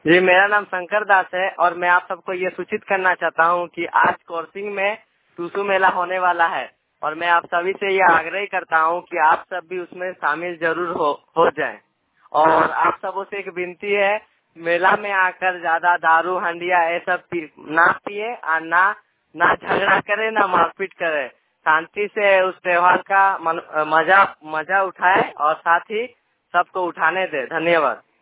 जी, मेरा नाम शंकर दास है और मैं आप सबको ये सूचित करना चाहता हूँ कि आज कोरसिंग में टूसू मेला होने वाला है और मैं आप सभी से ये आग्रह करता हूँ कि आप सब भी उसमें शामिल जरूर हो जाएं। और आप सबों से एक विनती है, मेला में आकर ज्यादा दारू हंडिया ये सब ना पिए और ना झगड़ा करे, ना मारपीट करे। शांति से उस त्योहार का मजा उठाए और साथ ही सबको उठाने दे। धन्यवाद।